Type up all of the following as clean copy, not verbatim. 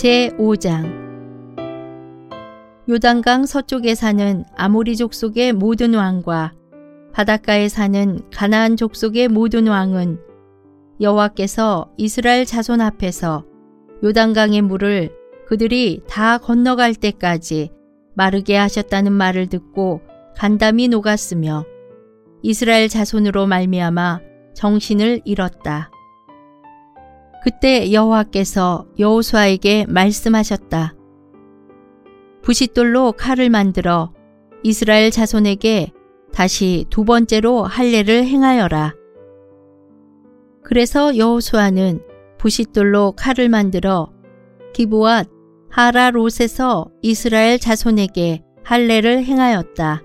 제5장 요단강 서쪽에 사는 아모리 족속의 모든 왕과 바닷가에 사는 가나안 족속의 모든 왕은 여호와께서 이스라엘 자손 앞에서 요단강의 물을 그들이 다 건너갈 때까지 마르게 하셨다는 말을 듣고 간담이 녹았으며 이스라엘 자손으로 말미암아 정신을 잃었다. 그때 여호와께서 여호수아에게 말씀하셨다. 부싯돌로 칼을 만들어 이스라엘 자손에게 다시 두 번째로 할례를 행하여라. 그래서 여호수아는 부싯돌로 칼을 만들어 기브앗 하라롯에서 이스라엘 자손에게 할례를 행하였다.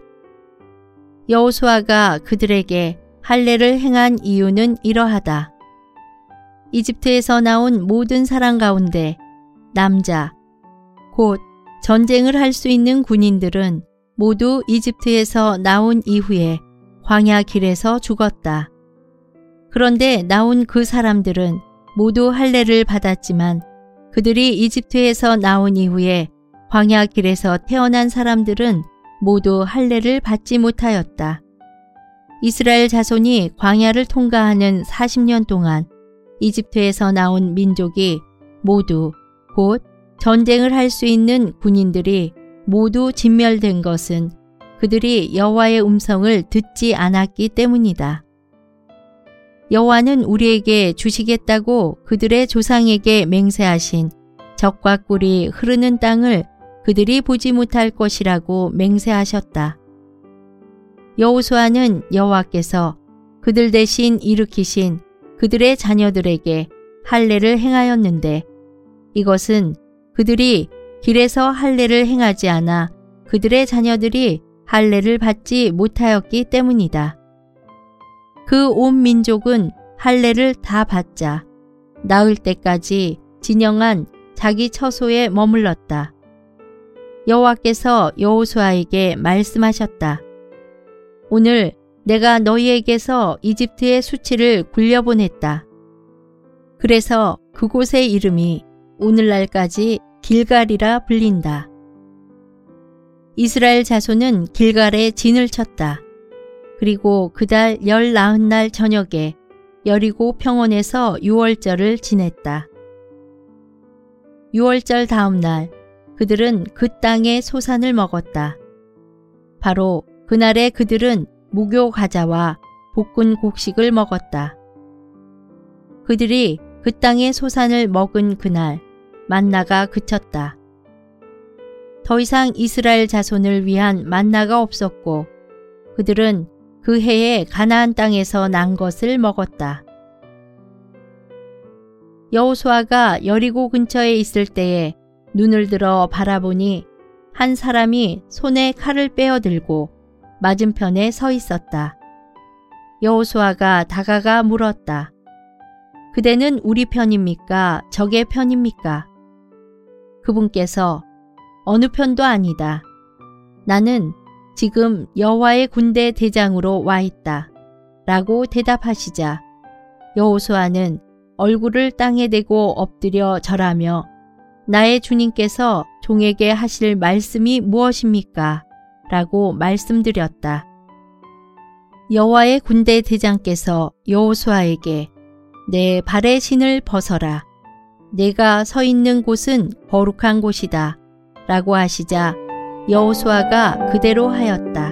여호수아가 그들에게 할례를 행한 이유는 이러하다. 이집트에서 나온 모든 사람 가운데 남자, 곧 전쟁을 할 수 있는 군인들은 모두 이집트에서 나온 이후에 광야 길에서 죽었다. 그런데 나온 그 사람들은 모두 할례를 받았지만 그들이 이집트에서 나온 이후에 광야 길에서 태어난 사람들은 모두 할례를 받지 못하였다. 이스라엘 자손이 광야를 통과하는 40년 동안 이집트에서 나온 민족이 모두 곧 전쟁을 할 수 있는 군인들이 모두 진멸된 것은 그들이 여호와의 음성을 듣지 않았기 때문이다. 여호와는 우리에게 주시겠다고 그들의 조상에게 맹세하신 젖과 꿀이 흐르는 땅을 그들이 보지 못할 것이라고 맹세하셨다. 여호수아는 여호와께서 그들 대신 일으키신 그들의 자녀들에게 할례를 행하였는데 이것은 그들이 길에서 할례를 행하지 않아 그들의 자녀들이 할례를 받지 못하였기 때문이다. 그 온 민족은 할례를 다 받자 나을 때까지 진영한 자기 처소에 머물렀다. 여호와께서 여호수아에게 말씀하셨다. 오늘 내가 너희에게서 이집트의 수치를 굴려보냈다. 그래서 그곳의 이름이 오늘날까지 길갈이라 불린다. 이스라엘 자손은 길갈에 진을 쳤다. 그리고 그달 19날 저녁에 여리고 평원에서 유월절을 지냈다. 유월절 다음 날 그들은 그 땅의 소산을 먹었다. 바로 그날에 그들은 무교 과자와 볶은 곡식을 먹었다. 그들이 그 땅의 소산을 먹은 그날 만나가 그쳤다. 더 이상 이스라엘 자손을 위한 만나가 없었고 그들은 그 해에 가나안 땅에서 난 것을 먹었다. 여호수아가 여리고 근처에 있을 때에 눈을 들어 바라보니 한 사람이 손에 칼을 빼어들고 맞은편에 서 있었다. 여호수아가 다가가 물었다. 그대는 우리 편입니까? 적의 편입니까? 그분께서 어느 편도 아니다. 나는 지금 여호와의 군대 대장으로 와 있다. 라고 대답하시자 여호수아는 얼굴을 땅에 대고 엎드려 절하며 나의 주님께서 종에게 하실 말씀이 무엇입니까? 라고 말씀드렸다. 여호와의 군대 대장께서 여호수아에게 내 발의 신을 벗어라. 내가 서 있는 곳은 거룩한 곳이다. 라고 하시자 여호수아가 그대로 하였다.